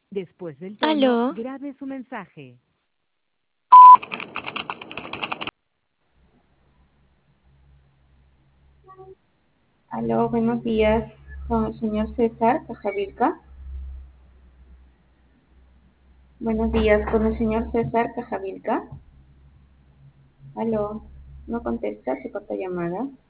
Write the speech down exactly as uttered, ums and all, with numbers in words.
Después del tono, Aló, grabe su mensaje. Aló, buenos días, con el señor César Cajavilca. Buenos días, con el señor César Cajavilca. Aló, no contesta, se corta llamada.